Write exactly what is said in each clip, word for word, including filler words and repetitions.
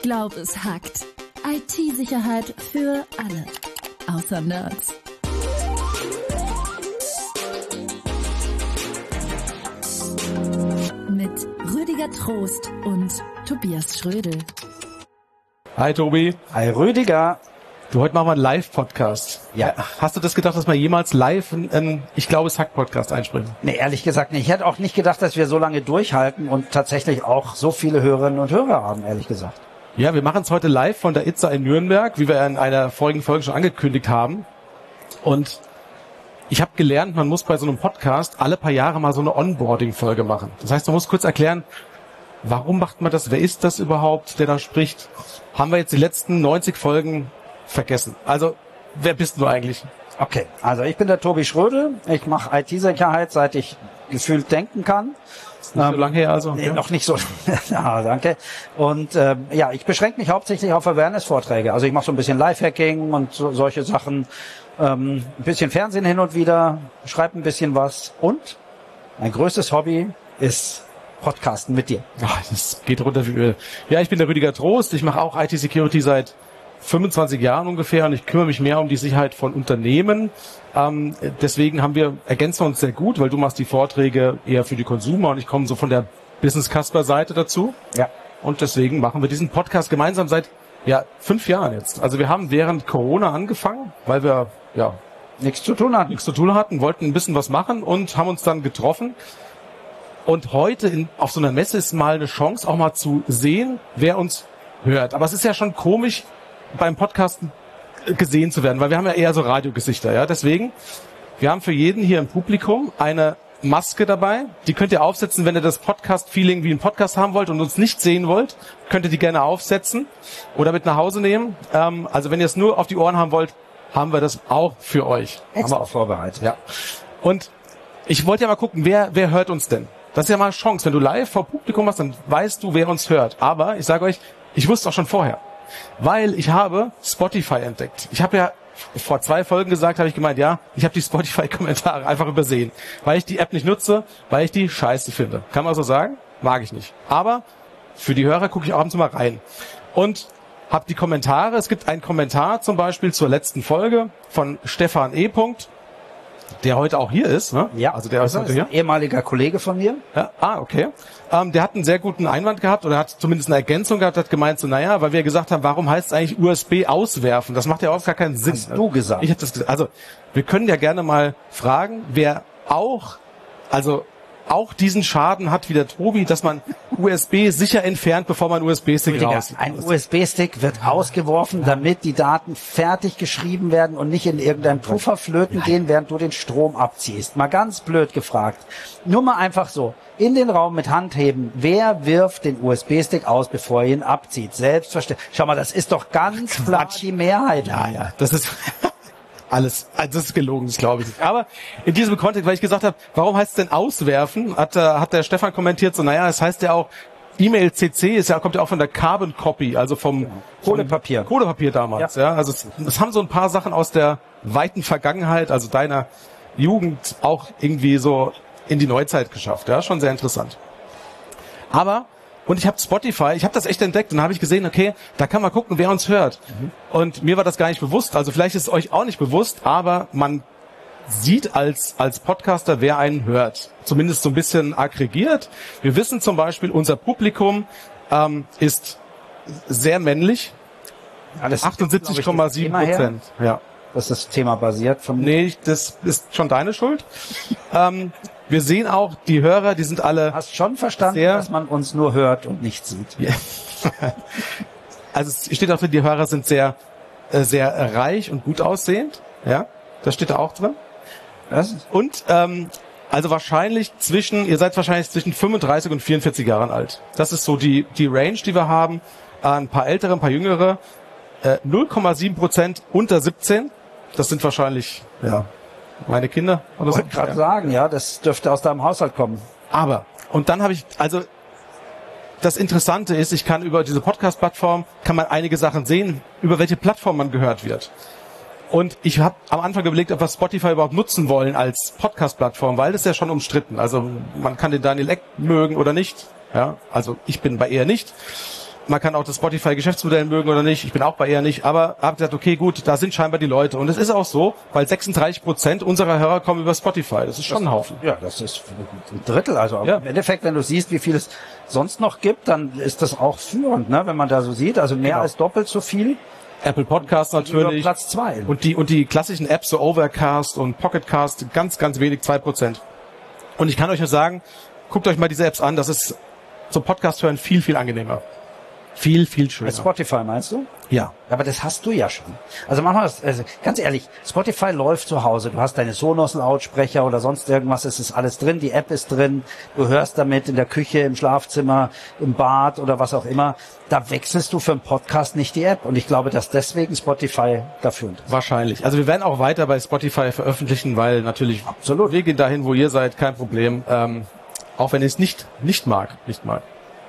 Ich glaube, es hackt. I T-Sicherheit für alle. Außer Nerds. Mit Rüdiger Trost und Tobias Schrödel. Hi Tobi. Hi Rüdiger. Du, heute machen wir einen Live-Podcast. Ja. Hast du das gedacht, dass wir jemals live einen, ich glaube, es Hack-Podcast einspringen? Nee, ehrlich gesagt nicht. Ich hätte auch nicht gedacht, dass wir so lange durchhalten und tatsächlich auch so viele Hörerinnen und Hörer haben, ehrlich gesagt. Ja, wir machen es heute live von der I T S A in Nürnberg, wie wir in einer vorigen Folge schon angekündigt haben. Und ich habe gelernt, man muss bei so einem Podcast alle paar Jahre mal so eine Onboarding-Folge machen. Das heißt, man muss kurz erklären, warum macht man das? Wer ist das überhaupt, der da spricht? Haben wir jetzt die letzten neunzig Folgen vergessen. Also, wer bist du eigentlich? Okay, also ich bin der Tobi Schrödel. Ich mache I T-Sicherheit, seit ich gefühlt denken kann. Ist nicht ähm, so lange her also? Nee, ja. Noch nicht so. Ja, danke. Und ähm, ja, ich beschränke mich hauptsächlich auf Awareness-Vorträge. Also ich mache so ein bisschen Lifehacking und so, solche Sachen. Ähm, ein bisschen Fernsehen hin und wieder, schreibe ein bisschen was. Und mein größtes Hobby ist Podcasten mit dir. Ach, das geht runter wie Öl. Ja, ich bin der Rüdiger Trost. Ich mache auch I T-Security seit fünfundzwanzig Jahren ungefähr und ich kümmere mich mehr um die Sicherheit von Unternehmen. Ähm, deswegen haben wir, ergänzen wir uns sehr gut, weil du machst die Vorträge eher für die Consumer und ich komme so von der Business-Casper-Seite dazu. Ja. Und deswegen machen wir diesen Podcast gemeinsam seit ja fünf Jahren jetzt. Also wir haben während Corona angefangen, weil wir ja nichts zu tun hatten. Nichts zu tun hatten, wollten ein bisschen was machen und haben uns dann getroffen. Und heute in, auf so einer Messe ist mal eine Chance, auch mal zu sehen, wer uns hört. Aber es ist ja schon komisch, beim Podcasten gesehen zu werden, weil wir haben ja eher so Radiogesichter, ja. Deswegen, wir haben für jeden hier im Publikum eine Maske dabei. Die könnt ihr aufsetzen, wenn ihr das Podcast-Feeling wie ein Podcast haben wollt und uns nicht sehen wollt, könnt ihr die gerne aufsetzen oder mit nach Hause nehmen. Ähm, also wenn ihr es nur auf die Ohren haben wollt, haben wir das auch für euch. Extra haben wir auch vorbereitet. Ja. Und ich wollte ja mal gucken, wer, wer hört uns denn? Das ist ja mal eine Chance. Wenn du live vor Publikum hast, dann weißt du, wer uns hört. Aber ich sage euch, ich wusste auch schon vorher. Weil ich habe Spotify entdeckt. Ich habe ja vor zwei Folgen gesagt, habe ich gemeint, ja, ich habe die Spotify-Kommentare einfach übersehen. Weil ich die App nicht nutze, weil ich die scheiße finde. Kann man so sagen? Mag ich nicht. Aber für die Hörer gucke ich ab und zu mal rein. Und habe die Kommentare. Es gibt einen Kommentar zum Beispiel zur letzten Folge von Stefan E. Der heute auch hier ist, ne? Ja, also der ist heute ist hier. Ein ehemaliger Kollege von mir. Ja, ah, okay. Ähm, der hat einen sehr guten Einwand gehabt oder hat zumindest eine Ergänzung gehabt, hat gemeint so, naja, weil wir gesagt haben, warum heißt es eigentlich U S B auswerfen? Das macht ja auch gar keinen Sinn. Hast du gesagt? Ich habe das gesagt. Also, wir können ja gerne mal fragen, wer auch, also auch diesen Schaden hat wie der Tobi, dass man U S B sicher entfernt, bevor man U S B-Stick raus. Ein U S B-Stick wird ausgeworfen, damit die Daten fertig geschrieben werden und nicht in irgendein Puffer flöten gehen, während du den Strom abziehst. Mal ganz blöd gefragt. Nur mal einfach so. In den Raum mit Handheben. Wer wirft den U S B-Stick aus, bevor er ihn abzieht? Selbstverständlich. Schau mal, das ist doch ganz klar die Mehrheit. Ja, ja, das ist alles, also das ist gelogen, das glaube ich nicht. Aber in diesem Kontext, weil ich gesagt habe, warum heißt es denn auswerfen, hat, äh, hat der Stefan kommentiert, so naja, es heißt ja auch, E-Mail C C ist ja, kommt ja auch von der Carbon Copy, also vom Kohlepapier. Kohlepapier damals, ja. ja. Also es, es haben so ein paar Sachen aus der weiten Vergangenheit, also deiner Jugend, auch irgendwie so in die Neuzeit geschafft. Ja, schon sehr interessant. Aber und ich habe Spotify, ich habe das echt entdeckt und dann habe ich gesehen, okay, da kann man gucken, wer uns hört. Mhm. Und mir war das gar nicht bewusst. Also vielleicht ist es euch auch nicht bewusst, aber man sieht als als Podcaster, wer einen hört. Zumindest so ein bisschen aggregiert. Wir wissen zum Beispiel, unser Publikum ähm, ist sehr männlich. Ja, achtundsiebzig Komma sieben Prozent. Ja. Das ist das Thema basiert. Vom nee, das ist schon deine Schuld. ähm, Wir sehen auch, die Hörer, die sind alle... Hast schon verstanden, sehr, dass man uns nur hört und nicht sieht. Ja. Also es steht auch drin, die Hörer sind sehr äh, sehr reich und gut aussehend. Ja, das steht da auch drin. Was? Und ähm, also wahrscheinlich zwischen, ihr seid wahrscheinlich zwischen fünfunddreißig und vierundvierzig Jahren alt. Das ist so die die Range, die wir haben. Äh, ein paar ältere, ein paar jüngere. Äh, null Komma sieben Prozent unter siebzehn. Das sind wahrscheinlich... ja. Meine Kinder oder so. Ich wollte gerade sagen, ja, das dürfte aus deinem Haushalt kommen. Aber, und dann habe ich, also das Interessante ist, ich kann über diese Podcast-Plattform, kann man einige Sachen sehen, über welche Plattform man gehört wird. Und ich habe am Anfang überlegt, ob wir Spotify überhaupt nutzen wollen als Podcast-Plattform, weil das ist ja schon umstritten. Also man kann den Daniel Ek mögen oder nicht. Ja, also ich bin bei eher nicht. Man kann auch das Spotify-Geschäftsmodell mögen oder nicht. Ich bin auch bei eher nicht. Aber habe gesagt, okay, gut, da sind scheinbar die Leute. Und es ist auch so, weil sechsunddreißig Prozent unserer Hörer kommen über Spotify. Das ist schon ein Haufen. Ja, das ist ein Drittel. Also ja. Im Endeffekt, wenn du siehst, wie viel es sonst noch gibt, dann ist das auch führend, ne? Wenn man da so sieht. Also mehr genau. als doppelt so viel. Apple Podcasts natürlich. Platz zwei. Und die, und die klassischen Apps, so Overcast und Pocketcast, ganz, ganz wenig, zwei Prozent. Und ich kann euch nur sagen, guckt euch mal diese Apps an. Das ist zum Podcast hören viel, viel angenehmer. Viel, viel schöner. Mit Spotify meinst du? Ja. Aber das hast du ja schon. Also manchmal, also ganz ehrlich, Spotify läuft zu Hause. Du hast deine Sonos-Lautsprecher oder sonst irgendwas. Es ist alles drin. Die App ist drin. Du hörst damit in der Küche, im Schlafzimmer, im Bad oder was auch immer. Da wechselst du für einen Podcast nicht die App. Und ich glaube, dass deswegen Spotify da führend ist. Wahrscheinlich. Also wir werden auch weiter bei Spotify veröffentlichen, weil natürlich absolut. Wir gehen dahin, wo ihr seid, kein Problem. Ähm, auch wenn ihr es nicht, nicht mag, nicht mal.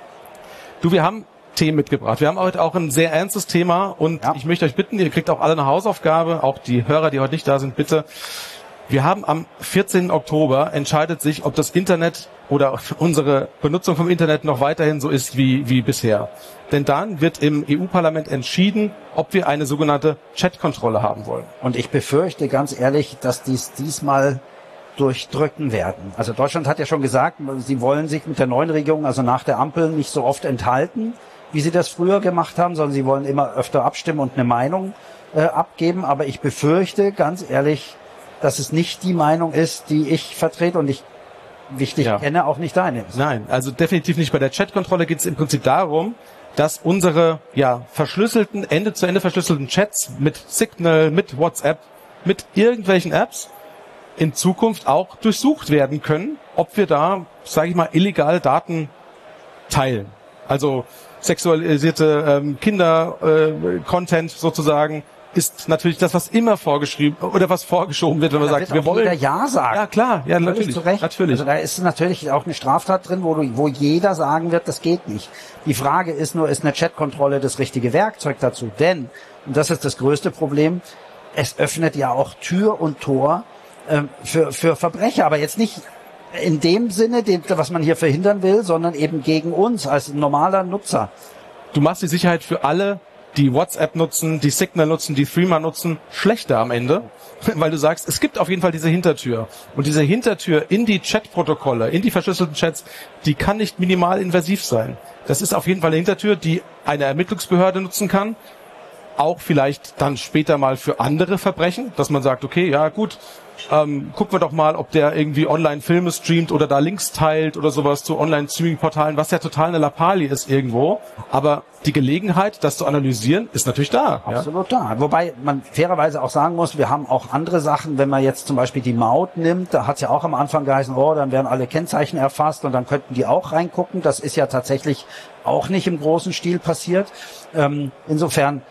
Du, wir haben Themen mitgebracht. Wir haben heute auch ein sehr ernstes Thema und ja. ich möchte euch bitten, ihr kriegt auch alle eine Hausaufgabe, auch die Hörer, die heute nicht da sind, bitte. Wir haben am vierzehnten Oktober entscheidet sich, ob das Internet oder unsere Benutzung vom Internet noch weiterhin so ist wie, wie bisher. Denn dann wird im E U-Parlament entschieden, ob wir eine sogenannte Chat-Kontrolle haben wollen. Und ich befürchte ganz ehrlich, dass dies diesmal durchdrücken werden. Also Deutschland hat ja schon gesagt, sie wollen sich mit der neuen Regierung, also nach der Ampel, nicht so oft enthalten, wie sie das früher gemacht haben, sondern sie wollen immer öfter abstimmen und eine Meinung äh, abgeben. Aber ich befürchte, ganz ehrlich, dass es nicht die Meinung ist, die ich vertrete und ich wichtig ja. kenne, auch nicht deine ist. Nein, also definitiv nicht. Bei der Chatkontrolle geht es im Prinzip darum, dass unsere ja verschlüsselten, Ende zu Ende verschlüsselten Chats mit Signal, mit WhatsApp, mit irgendwelchen Apps in Zukunft auch durchsucht werden können, ob wir da, sage ich mal, illegal Daten teilen. Also sexualisierte ähm, Kinder-Content äh, sozusagen ist natürlich das, was immer vorgeschrieben oder was vorgeschoben wird, wenn man da sagt, wird wir wollen Ja sagen. Ja klar, ja natürlich, natürlich. Also da ist natürlich auch eine Straftat drin, wo du, wo jeder sagen wird, das geht nicht. Die Frage ist nur, ist eine Chatkontrolle das richtige Werkzeug dazu? Denn, und das ist das größte Problem, es öffnet ja auch Tür und Tor ähm, für für Verbrecher, aber jetzt nicht in dem Sinne, den, was man hier verhindern will, sondern eben gegen uns als normaler Nutzer. Du machst die Sicherheit für alle, die WhatsApp nutzen, die Signal nutzen, die Threema nutzen, schlechter am Ende, weil du sagst, es gibt auf jeden Fall diese Hintertür. Und diese Hintertür in die Chatprotokolle, in die verschlüsselten Chats, die kann nicht minimal invasiv sein. Das ist auf jeden Fall eine Hintertür, die eine Ermittlungsbehörde nutzen kann, auch vielleicht dann später mal für andere Verbrechen, dass man sagt, okay, ja gut, ähm, gucken wir doch mal, ob der irgendwie online Filme streamt oder da Links teilt oder sowas zu Online-Streaming-Portalen, was ja total eine Lappalie ist irgendwo. Aber die Gelegenheit, das zu analysieren, ist natürlich da. Absolut ja? da. Wobei man fairerweise auch sagen muss, wir haben auch andere Sachen, wenn man jetzt zum Beispiel die Maut nimmt, da hat es ja auch am Anfang geheißen, oh, dann werden alle Kennzeichen erfasst und dann könnten die auch reingucken. Das ist ja tatsächlich auch nicht im großen Stil passiert. Ähm, insofern,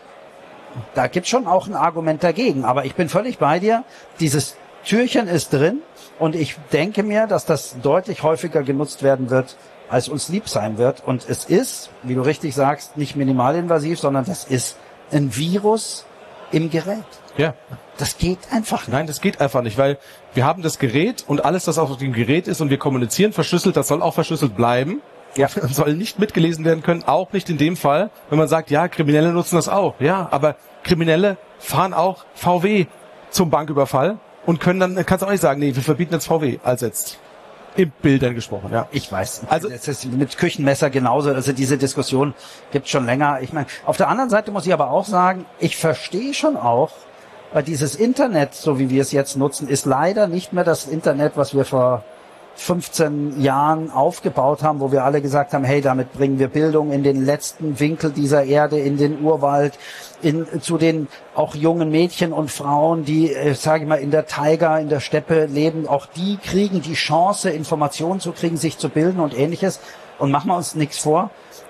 da gibt's schon auch ein Argument dagegen. Aber ich bin völlig bei dir. Dieses Türchen ist drin und ich denke mir, dass das deutlich häufiger genutzt werden wird, als uns lieb sein wird. Und es ist, wie du richtig sagst, nicht minimalinvasiv, sondern das ist ein Virus im Gerät. Ja. Das geht einfach nicht. Nein, das geht einfach nicht, weil wir haben das Gerät und alles, das auf dem Gerät ist und wir kommunizieren verschlüsselt, das soll auch verschlüsselt bleiben. Ja, soll nicht mitgelesen werden können, auch nicht in dem Fall, wenn man sagt, ja, Kriminelle nutzen das auch. Ja, aber Kriminelle fahren auch V W zum Banküberfall und können dann, kannst du auch nicht sagen, nee, wir verbieten jetzt V W als jetzt. In Bildern gesprochen, ja. Ich weiß. Also es ist mit Küchenmesser genauso. Also diese Diskussion gibt's schon länger. Ich meine, auf der anderen Seite muss ich aber auch sagen, ich verstehe schon auch, weil dieses Internet, so wie wir es jetzt nutzen, ist leider nicht mehr das Internet, was wir vor fünfzehn Jahren aufgebaut haben, wo wir alle gesagt haben, hey, damit bringen wir Bildung in den letzten Winkel dieser Erde, in den Urwald, in, zu den auch jungen Mädchen und Frauen, die, äh, sage ich mal, in der Taiga, in der Steppe leben. Auch die kriegen die Chance, Informationen zu kriegen, sich zu bilden und Ähnliches. Und machen wir uns nichts vor.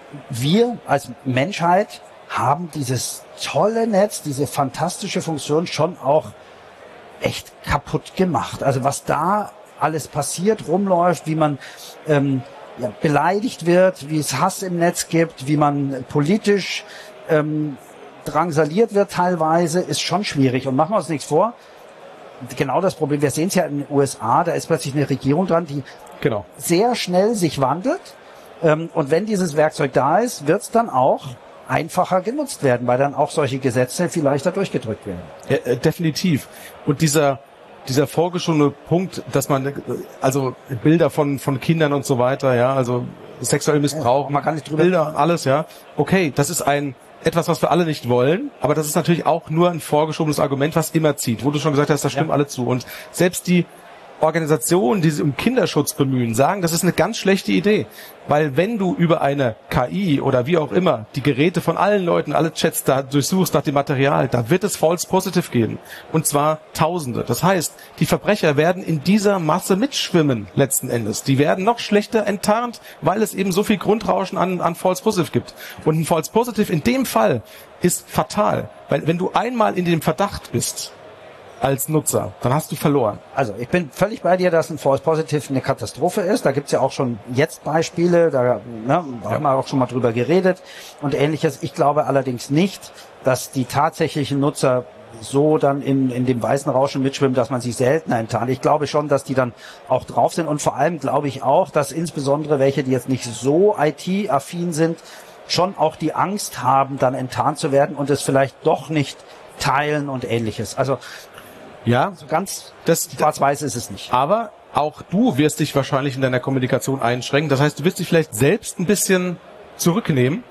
Wir als Menschheit haben dieses tolle Netz, diese fantastische Funktion schon auch echt kaputt gemacht. Also was da alles passiert, rumläuft, wie man ähm, ja, beleidigt wird, wie es Hass im Netz gibt, wie man politisch ähm, drangsaliert wird teilweise, ist schon schwierig. Und machen wir uns nichts vor, genau das Problem, wir sehen es ja in den U S A, da ist plötzlich eine Regierung dran, die genau. sehr schnell sich wandelt Ähm, und wenn dieses Werkzeug da ist, wird es dann auch einfacher genutzt werden, weil dann auch solche Gesetze viel leichter durchgedrückt werden. Ja, äh, definitiv. Und dieser dieser vorgeschobene Punkt, dass man also Bilder von von Kindern und so weiter, ja, also sexuell Missbrauch, ja, man kann nicht drüber Bilder und alles, ja. Okay, das ist ein etwas, was wir alle nicht wollen, aber das ist natürlich auch nur ein vorgeschobenes Argument, was immer zieht. Wo du schon gesagt hast, da stimmen ja alle zu. Und selbst die Organisationen, die sich um Kinderschutz bemühen, sagen, das ist eine ganz schlechte Idee. Weil wenn du über eine K I oder wie auch immer die Geräte von allen Leuten, alle Chats da durchsuchst nach dem Material, da wird es False Positive geben. Und zwar Tausende. Das heißt, die Verbrecher werden in dieser Masse mitschwimmen, letzten Endes. Die werden noch schlechter enttarnt, weil es eben so viel Grundrauschen an, an False Positive gibt. Und ein False Positive in dem Fall ist fatal. Weil wenn du einmal in dem Verdacht bist, als Nutzer, dann hast du verloren. Also ich bin völlig bei dir, dass ein False Positive eine Katastrophe ist. Da gibt's ja auch schon jetzt Beispiele, da, ne, da ja. haben wir auch schon mal drüber geredet und Ähnliches. Ich glaube allerdings nicht, dass die tatsächlichen Nutzer so dann in, in dem weißen Rauschen mitschwimmen, dass man sich seltener enttarnt. Ich glaube schon, dass die dann auch drauf sind und vor allem glaube ich auch, dass insbesondere welche, die jetzt nicht so I T-affin sind, schon auch die Angst haben, dann enttarnt zu werden und es vielleicht doch nicht teilen und Ähnliches. Also ja, so ganz das schwarz-weiß ist es nicht. Aber auch du wirst dich wahrscheinlich in deiner Kommunikation einschränken. Das heißt, du wirst dich vielleicht selbst ein bisschen zurücknehmen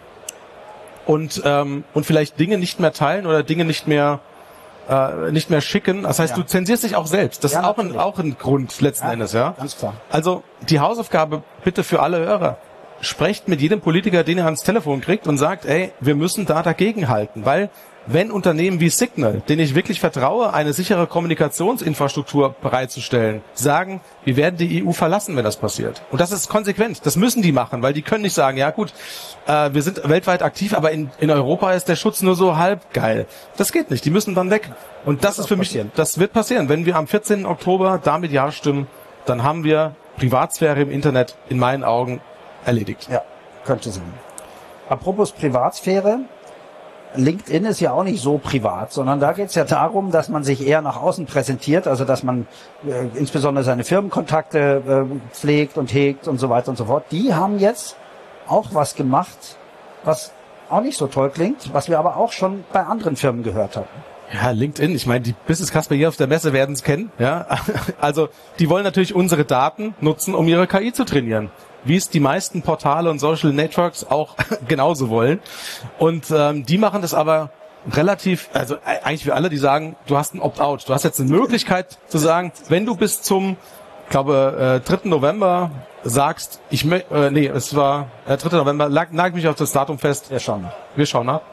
und ähm, und vielleicht Dinge nicht mehr teilen oder Dinge nicht mehr äh, nicht mehr schicken. Das heißt, ja. du zensierst dich auch selbst. Das ja, ist auch ein, auch ein Grund letzten ja, Endes, ja. Ganz klar. Also die Hausaufgabe bitte für alle Hörer. Sprecht mit jedem Politiker, den ihr ans Telefon kriegt und sagt, ey, wir müssen da dagegenhalten, weil wenn Unternehmen wie Signal, denen ich wirklich vertraue, eine sichere Kommunikationsinfrastruktur bereitzustellen, sagen, wir werden die E U verlassen, wenn das passiert. Und das ist konsequent. Das müssen die machen, weil die können nicht sagen, ja gut, äh, wir sind weltweit aktiv, aber in, in Europa ist der Schutz nur so halb geil. Das geht nicht. Die müssen dann weg. Und das, das ist für passieren. mich, das wird passieren. Wenn wir am vierzehnten Oktober damit Ja stimmen, dann haben wir Privatsphäre im Internet in meinen Augen erledigt. Ja, könnte sein. Apropos Privatsphäre, LinkedIn ist ja auch nicht so privat, sondern da geht es ja darum, dass man sich eher nach außen präsentiert, also dass man äh, insbesondere seine Firmenkontakte äh, pflegt und hegt und so weiter und so fort. Die haben jetzt auch was gemacht, was auch nicht so toll klingt, was wir aber auch schon bei anderen Firmen gehört haben. Ja, LinkedIn, ich meine, die Business-Kasper hier auf der Messe werden es kennen. Ja, also die wollen natürlich unsere Daten nutzen, um ihre K I zu trainieren, wie es die meisten Portale und Social Networks auch genauso wollen. Und ähm, die machen das aber relativ, also eigentlich für alle, die sagen, du hast ein Opt-out. Du hast jetzt eine Möglichkeit zu sagen, wenn du bis zum, ich glaube, äh, dritten November sagst, ich möchte, äh, nee, es war äh, dritter November, lag, nagel mich auf das Datum fest. Wir schauen nach. Wir schauen nach.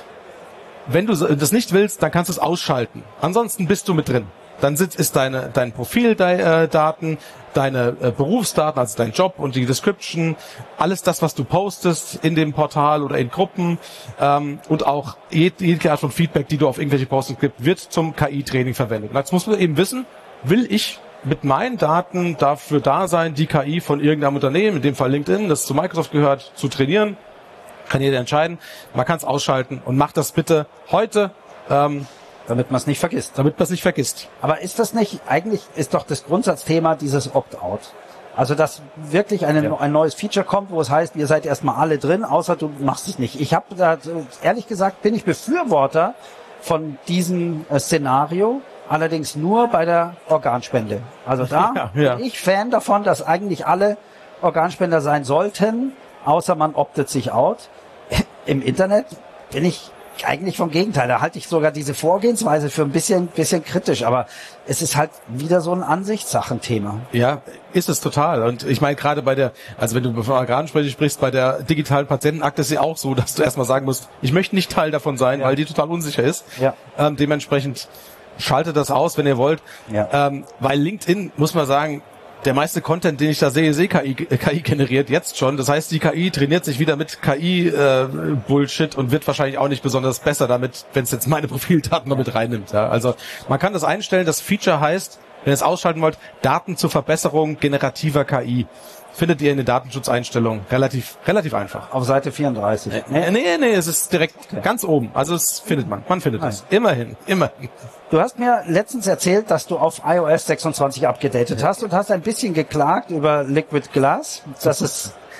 Wenn du das nicht willst, dann kannst du es ausschalten. Ansonsten bist du mit drin. Dann sitzt, ist deine, dein Profildaten, deine äh, Berufsdaten, also dein Job und die Description, alles das, was du postest in dem Portal oder in Gruppen ähm, und auch jede, jede Art von Feedback, die du auf irgendwelche Postings gibst, wird zum K I-Training verwendet. Und jetzt muss man eben wissen, will ich mit meinen Daten dafür da sein, die K I von irgendeinem Unternehmen, in dem Fall LinkedIn, das zu Microsoft gehört, zu trainieren? Kann jeder entscheiden. Man kann es ausschalten und macht das bitte heute, ähm, damit man es nicht vergisst. Damit man es nicht vergisst. Aber ist das nicht, eigentlich ist doch das Grundsatzthema dieses Opt-out. Also, dass wirklich eine, ja. ein neues Feature kommt, wo es heißt, ihr seid erstmal alle drin, außer du machst es nicht. Ich habe da, ehrlich gesagt, bin ich Befürworter von diesem äh, Szenario, allerdings nur bei der Organspende. Also da ja, ja. bin ich Fan davon, dass eigentlich alle Organspender sein sollten, außer man optet sich out. Im Internet bin ich eigentlich vom Gegenteil. Da halte ich sogar diese Vorgehensweise für ein bisschen, bisschen kritisch. Aber es ist halt wieder so ein Ansichtssachen-Thema. Ja, ist es total. Und ich meine, gerade bei der, also wenn du von Organsprech sprichst, bei der digitalen Patientenakte ist ja auch so, dass du erstmal sagen musst, ich möchte nicht Teil davon sein, ja. weil die total unsicher ist. Ja. Ähm, dementsprechend schaltet das aus, wenn ihr wollt. Ja. Ähm, weil LinkedIn, muss man sagen, der meiste Content, den ich da sehe, sehe K I, K I generiert jetzt schon. Das heißt, die K I trainiert sich wieder mit K I-Bullshit äh, und wird wahrscheinlich auch nicht besonders besser damit, wenn es jetzt meine Profildaten noch mit reinnimmt. Ja. Also man kann das einstellen. Das Feature heißt, wenn ihr es ausschalten wollt, Daten zur Verbesserung generativer K I. Findet ihr in den Datenschutzeinstellungen. Relativ relativ einfach. Auf Seite vierunddreißig. Nee, nee, nee, es ist direkt okay. ganz oben. Also es findet man. Man findet es. Immerhin, immerhin. Du hast mir letztens erzählt, dass du auf iOS sechsundzwanzig abgedatet hast und hast ein bisschen geklagt über Liquid Glass, dass es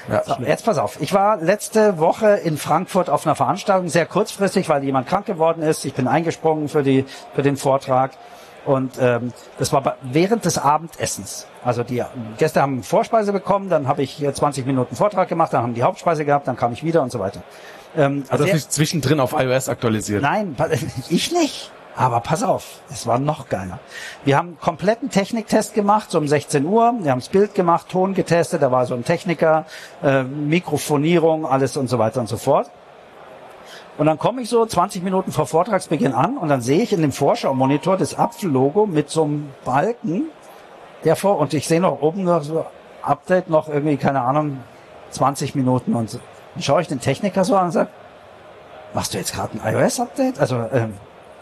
Ja. So, jetzt pass auf. Ich war letzte Woche in Frankfurt auf einer Veranstaltung, sehr kurzfristig, weil jemand krank geworden ist. Ich bin eingesprungen für die für den Vortrag. Und ähm, das war bei, während des Abendessens. Also die Gäste haben Vorspeise bekommen, dann habe ich zwanzig Minuten Vortrag gemacht, dann haben die Hauptspeise gehabt, dann kam ich wieder und so weiter. Ähm, Also das sehr, ist nicht zwischendrin auf iOS aktualisiert. Nein, ich nicht. Aber pass auf, es war noch geiler. Wir haben einen kompletten Techniktest gemacht, so um sechzehn Uhr. Wir haben das Bild gemacht, Ton getestet, da war so ein Techniker, äh, Mikrofonierung, alles und so weiter und so fort. Und dann komme ich so zwanzig Minuten vor Vortragsbeginn an und dann sehe ich in dem Vorschau-Monitor das Apfel-Logo mit so einem Balken, der vor, und ich sehe noch oben noch so Update, noch irgendwie, keine Ahnung, zwanzig Minuten und so. Dann schaue ich den Techniker so an und sage, machst du jetzt gerade ein iOS-Update? Also, ähm,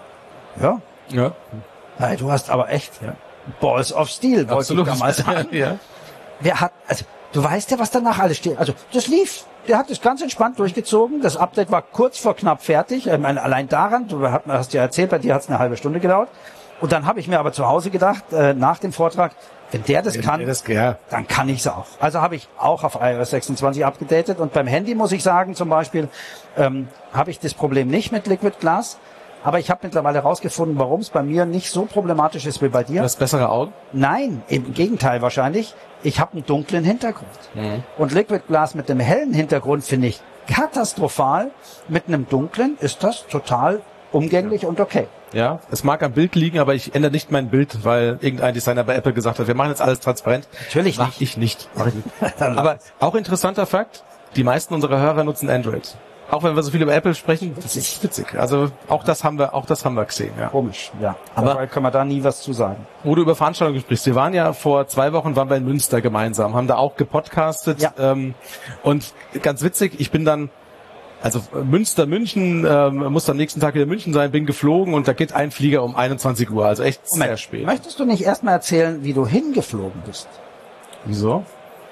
ja. Ja. Hey, du hast aber echt ja, Balls of Steel, wollte ich damals sagen. Ja. Wer hat, also, du weißt ja, was danach alles steht. Also, das lief. Der hat das ganz entspannt durchgezogen. Das Update war kurz vor knapp fertig. Ich meine, allein daran, du hast ja erzählt, bei dir hat es eine halbe Stunde gedauert. Und dann habe ich mir aber zu Hause gedacht, äh, nach dem Vortrag, wenn der das Wenn kann, der das, ja. dann kann ich es auch. Also habe ich auch auf iOS sechsundzwanzig abgedatet. Und beim Handy muss ich sagen, zum Beispiel, ähm, habe ich das Problem nicht mit Liquid Glass. Aber ich habe mittlerweile herausgefunden, warum es bei mir nicht so problematisch ist wie bei dir. Du hast bessere Augen? Nein, im Gegenteil wahrscheinlich. Ich habe einen dunklen Hintergrund. Mhm. Und Liquid Glass mit einem hellen Hintergrund finde ich katastrophal. Mit einem dunklen ist das total umgänglich und okay. Ja, es mag am Bild liegen, aber ich ändere nicht mein Bild, weil irgendein Designer bei Apple gesagt hat, wir machen jetzt alles transparent. Natürlich Mach nicht. ich nicht. Mach ich nicht. Aber auch interessanter Fakt, die meisten unserer Hörer nutzen Android. Auch wenn wir so viel über Apple sprechen, das ist witzig. Also auch das haben wir, auch das haben wir gesehen. Ja. Komisch, ja. Aber- Aber können wir da nie was zu sagen. Wo du über Veranstaltungen sprichst, wir waren ja vor zwei Wochen, waren wir in Münster gemeinsam, haben da auch gepodcastet. Ja. Ähm, und ganz witzig, ich bin dann, also Münster, München, ähm, muss am nächsten Tag wieder in München sein, bin geflogen und da geht ein Flieger um einundzwanzig Uhr, also echt sehr Moment, spät. Möchtest du nicht erstmal erzählen, wie du hingeflogen bist? Wieso?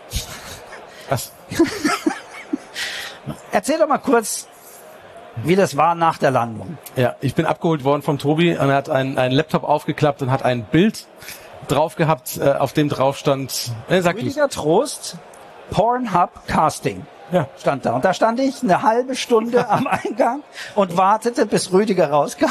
Was? Erzähl doch mal kurz, wie das war nach der Landung. Ja, ich bin abgeholt worden vom Tobi und er hat einen, einen Laptop aufgeklappt und hat ein Bild drauf gehabt, äh, auf dem drauf stand, äh, sag ich. Rüdiger Trost, Pornhub Casting. Ja. Stand da. Und da stand ich eine halbe Stunde am Eingang und wartete, bis Rüdiger rauskam.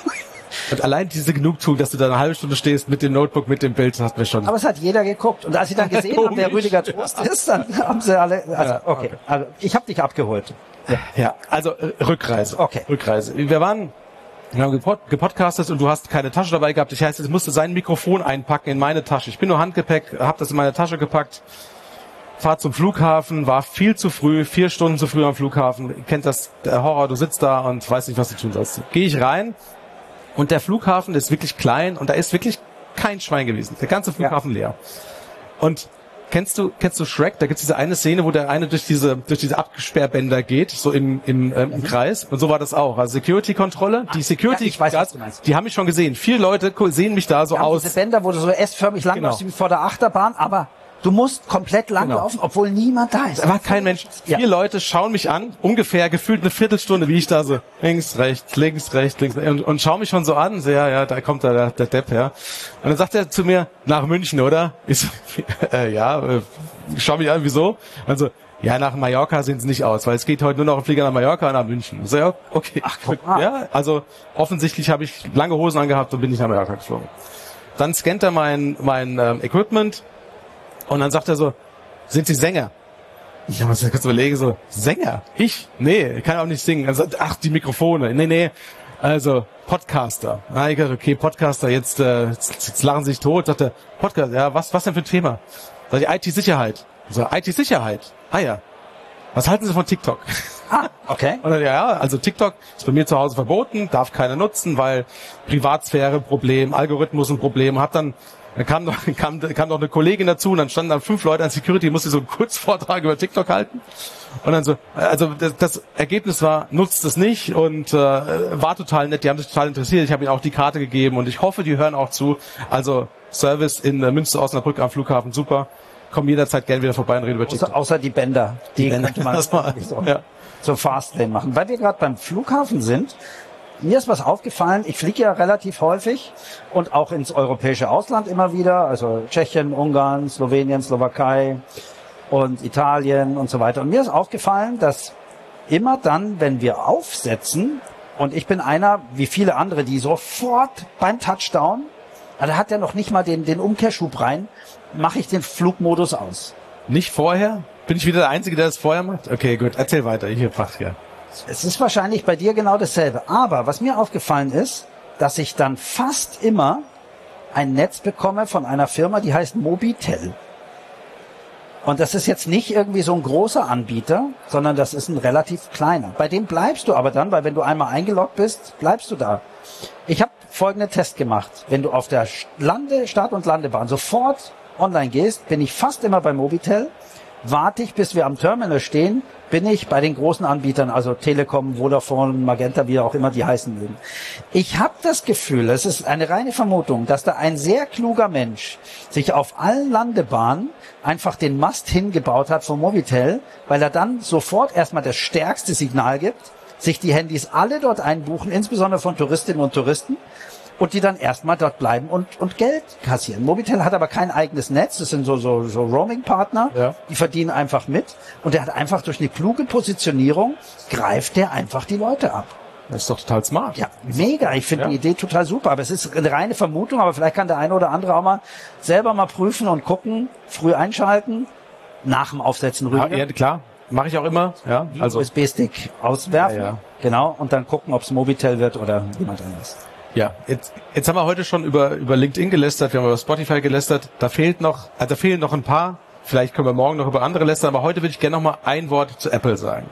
Und allein diese Genugtuung, dass du da eine halbe Stunde stehst mit dem Notebook, mit dem Bild, das hat mir schon. Aber es hat jeder geguckt. Und als sie dann gesehen haben, wer Komisch. Rüdiger Trost ist, dann haben sie alle, also, Ja, okay. okay. Also, ich habe dich abgeholt. Ja. Ja, also äh, Rückreise. Okay. Rückreise. Wir waren, wir haben gepod gepodcastet und du hast keine Tasche dabei gehabt. Ich heißt, ich musste sein Mikrofon einpacken in meine Tasche. Ich bin nur Handgepäck, habe das in meine Tasche gepackt, fahr zum Flughafen, war viel zu früh, vier Stunden zu früh am Flughafen. Ihr kennt das, der Horror, du sitzt da und weißt nicht, was du tun sollst. Gehe ich rein und der Flughafen ist wirklich klein und da ist wirklich kein Schwein gewesen. Der ganze Flughafen ja. leer. Und Kennst du, kennst du Shrek? Da gibt's diese eine Szene, wo der eine durch diese, durch diese Absperrbänder geht, so im, im, ähm, im Kreis. Und so war das auch. Also Security-Kontrolle. Die Security, ja, ich weiß, was du meinst. die haben mich schon gesehen. Vier Leute ko- sehen mich da so Wir haben aus. diese Bänder, wo du so S-förmig langläufst Genau. wie vor der Achterbahn, aber du musst komplett langlaufen, obwohl niemand da ist. Da war kein Mensch. Ja. Vier Leute schauen mich an, ungefähr gefühlt eine Viertelstunde, wie ich da so links, rechts, links, rechts, links, und, und schauen mich schon so an. So, ja, ja, da kommt da der, der Depp her. Und dann sagt er zu mir, nach München, oder? Ich so, äh, ja, äh, schau mich an, wieso? Also, ja, nach Mallorca sehen sie nicht aus, weil es geht heute nur noch ein Flieger nach Mallorca und nach München. So, ja, okay. Ach, guck mal. Ja, also offensichtlich habe ich lange Hosen angehabt und bin nicht nach Mallorca geflogen. Dann scannt er mein, mein ähm, Equipment und dann sagt er so, sind Sie Sänger? Ich habe mir kurz überlegen, so, Sänger? Ich? Nee, ich kann auch nicht singen. Er sagt, ach, die Mikrofone. Nee, nee, also Podcaster. Ah, ich dachte, okay, Podcaster, jetzt, äh, jetzt, jetzt lachen sie sich tot. Sagt er, Podcast, ja, was, was denn für ein Thema? Sag ich, I T-Sicherheit. So, I T-Sicherheit? Ah ja. Was halten Sie von TikTok? Ah, okay. Und dann, ja, also TikTok ist bei mir zu Hause verboten, darf keiner nutzen, weil Privatsphäre Problem, Algorithmus ein Problem. Hab dann, dann kam noch, kam, kam noch eine Kollegin dazu und dann standen dann fünf Leute an Security, musste so einen Kurzvortrag über TikTok halten. Und dann so, also das, das Ergebnis war, nutzt es nicht und äh, war total nett, die haben sich total interessiert. Ich habe ihnen auch die Karte gegeben und ich hoffe, die hören auch zu. Also Service in äh, Münster Osnabrück am Flughafen, super. Komm jederzeit gerne wieder vorbei und reden über TikTok. Außer, außer die Bänder. Die, Bänder, könnte man das war- so, ja. so Fastlane machen. Weil wir gerade beim Flughafen sind, mir ist was aufgefallen. Ich fliege ja relativ häufig und auch ins europäische Ausland immer wieder. Also Tschechien, Ungarn, Slowenien, Slowakei. und Italien und so weiter. Und mir ist aufgefallen, dass immer dann, wenn wir aufsetzen, und ich bin einer, wie viele andere, die sofort beim Touchdown, da hat er noch nicht mal den, den Umkehrschub rein, mache ich den Flugmodus aus. Nicht vorher? Bin ich wieder der Einzige, der das vorher macht? Okay, gut, erzähl weiter, ich frage ja. Es ist wahrscheinlich bei dir genau dasselbe. Aber was mir aufgefallen ist, dass ich dann fast immer ein Netz bekomme von einer Firma, die heißt Mobitel. Und das ist jetzt nicht irgendwie so ein großer Anbieter, sondern das ist ein relativ kleiner. Bei dem bleibst du aber dann, weil wenn du einmal eingeloggt bist, bleibst du da. Ich habe folgenden Test gemacht. Wenn du auf der Lande, Start- und Landebahn sofort online gehst, bin ich fast immer bei Mobitel. Warte ich, bis wir am Terminal stehen, bin ich bei den großen Anbietern, also Telekom, Vodafone, Magenta, wie auch immer die heißen mögen. Ich habe das Gefühl, es ist eine reine Vermutung, dass da ein sehr kluger Mensch sich auf allen Landebahnen einfach den Mast hingebaut hat vom Mobitel, weil er dann sofort erstmal das stärkste Signal gibt, sich die Handys alle dort einbuchen, insbesondere von Touristinnen und Touristen, und die dann erstmal dort bleiben und, und Geld kassieren. Mobitel hat aber kein eigenes Netz, das sind so, so, so Roaming-Partner, ja. Die verdienen einfach mit, und der hat einfach durch eine kluge Positionierung, greift der einfach die Leute ab. Das ist doch total smart. Ja, mega. Ich finde ja. die Idee total super, aber es ist eine reine Vermutung, aber vielleicht kann der eine oder andere auch mal selber mal prüfen und gucken, früh einschalten, nach dem Aufsetzen rüber. Ja, ja klar. Mache ich auch immer. Ja, also U S B-Stick auswerfen, ja, ja. Genau, und dann gucken, ob es Mobitel wird oder jemand anderes. Ja, jetzt, jetzt haben wir heute schon über, über LinkedIn gelästert, wir haben über Spotify gelästert. Da fehlt noch, also da fehlen noch ein paar. Vielleicht können wir morgen noch über andere lästern, aber heute würde ich gerne noch mal ein Wort zu Apple sagen.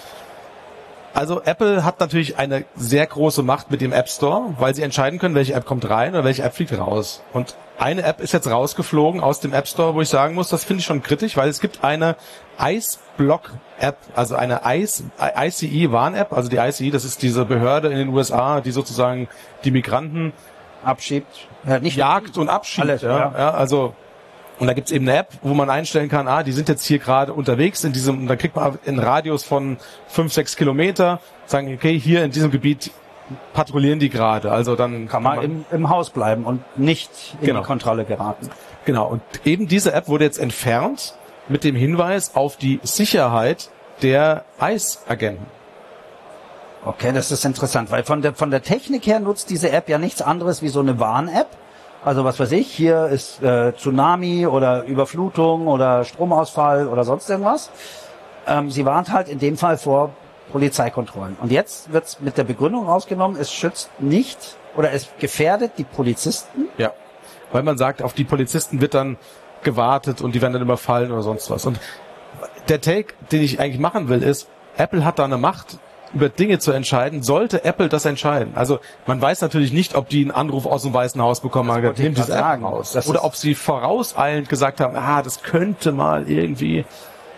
Also Apple hat natürlich eine sehr große Macht mit dem App Store, weil sie entscheiden können, welche App kommt rein oder welche App fliegt raus. Und eine App ist jetzt rausgeflogen aus dem App Store, wo ich sagen muss, das finde ich schon kritisch, weil es gibt eine ICE-Block-App, also eine I C E-Warn-App, also die I C E, das ist diese Behörde in den U S A, die sozusagen die Migranten abschiebt, ja, nicht jagt und abschiebt. Alles, ja, ja. Ja, also und da gibt's eben eine App, wo man einstellen kann, ah, die sind jetzt hier gerade unterwegs in diesem, und dann kriegt man einen Radius von fünf, sechs Kilometer, sagen, okay, hier in diesem Gebiet patrouillieren die gerade. Also dann kann man, kann man im, im Haus bleiben und nicht in genau. die Kontrolle geraten. Genau, und eben diese App wurde jetzt entfernt mit dem Hinweis auf die Sicherheit der I C E-Agenten. Okay, das ist interessant, weil von der, von der Technik her nutzt diese App ja nichts anderes wie so eine Warn-App. Also was weiß ich, hier ist äh, Tsunami oder Überflutung oder Stromausfall oder sonst irgendwas. Ähm, sie warnt halt in dem Fall vor Polizeikontrollen. Und jetzt wird's mit der Begründung rausgenommen, es schützt nicht oder es gefährdet die Polizisten. Ja, weil man sagt, auf die Polizisten wird dann gewartet und die werden dann überfallen oder sonst was. Und der Take, den ich eigentlich machen will, ist, Apple hat da eine Macht, über Dinge zu entscheiden, sollte Apple das entscheiden. Also man weiß natürlich nicht, ob die einen Anruf aus dem Weißen Haus bekommen haben, nimmt diese App raus. Das oder ob sie vorauseilend gesagt haben, ah, das könnte mal irgendwie...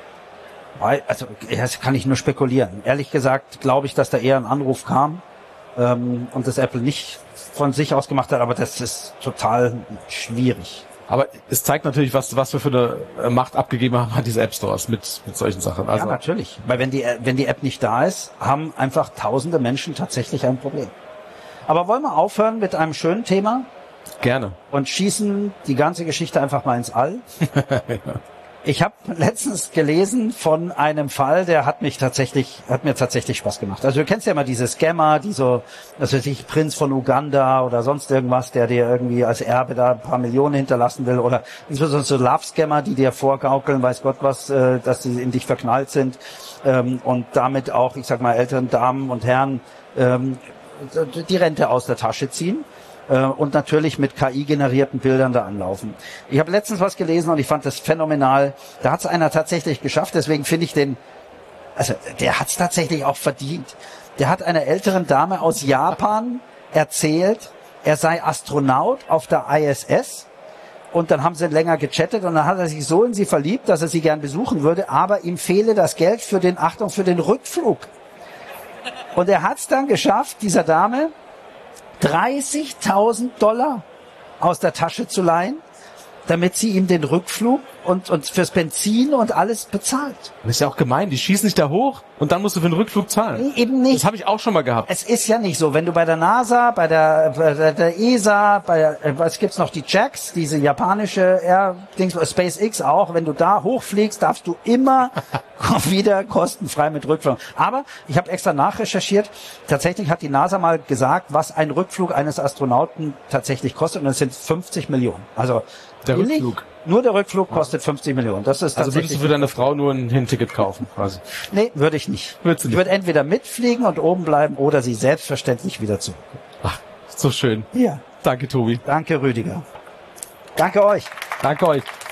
Also das kann ich nur spekulieren. Ehrlich gesagt glaube ich, dass da eher ein Anruf kam ähm, und das Apple nicht von sich aus gemacht hat, aber das ist total schwierig. Aber es zeigt natürlich, was was wir für eine Macht abgegeben haben an diese App Stores mit mit solchen Sachen. Also ja, natürlich. Weil wenn die wenn die App nicht da ist, haben einfach tausende Menschen tatsächlich ein Problem. Aber wollen wir aufhören mit einem schönen Thema? Gerne. Und schießen die ganze Geschichte einfach mal ins All. Ja. Ich habe letztens gelesen von einem Fall, der hat mich tatsächlich, hat mir tatsächlich Spaß gemacht. Also du kennst ja immer diese Scammer, die so, was weiß ich, Prinz von Uganda oder sonst irgendwas, der dir irgendwie als Erbe da ein paar Millionen hinterlassen will, oder insbesondere so Love-Scammer, die dir vorgaukeln, weiß Gott was, äh, dass sie in dich verknallt sind ähm, und damit auch, ich sag mal, älteren Damen und Herren ähm, die Rente aus der Tasche ziehen. Und natürlich mit K I-generierten Bildern da anlaufen. Ich habe letztens was gelesen und ich fand das phänomenal. Da hat es einer tatsächlich geschafft, deswegen finde ich den, also der hat es tatsächlich auch verdient. Der hat einer älteren Dame aus Japan erzählt, er sei Astronaut auf der I S S, und dann haben sie länger gechattet und dann hat er sich so in sie verliebt, dass er sie gern besuchen würde, aber ihm fehle das Geld für den, Achtung, für den Rückflug. Und er hat es dann geschafft, dieser Dame dreißigtausend Dollar aus der Tasche zu leihen, damit sie ihm den Rückflug und, und fürs Benzin und alles bezahlt. Das ist ja auch gemein. Die schießen dich da hoch und dann musst du für den Rückflug zahlen. Eben nicht. Das habe ich auch schon mal gehabt. Es ist ja nicht so, wenn du bei der NASA, bei der, bei der, der E S A, bei der, was gibt's noch, die Jax, diese japanische Air, Dings, SpaceX auch, wenn du da hochfliegst, darfst du immer wieder kostenfrei mit Rückflug. Aber ich habe extra nachrecherchiert. Tatsächlich hat die NASA mal gesagt, was ein Rückflug eines Astronauten tatsächlich kostet, und das sind fünfzig Millionen. Also Der billig, Rückflug. Nur der Rückflug kostet fünfzig Millionen. Das ist Also würdest tatsächlich. du für deine Frau nur ein Hinticket kaufen, quasi? Nee, würde ich nicht. Würdest du Ich nicht? würde entweder mitfliegen und oben bleiben oder sie selbstverständlich wieder zurück. Ach, so schön. Ja. Danke, Tobi. Danke, Rüdiger. Danke euch. Danke euch.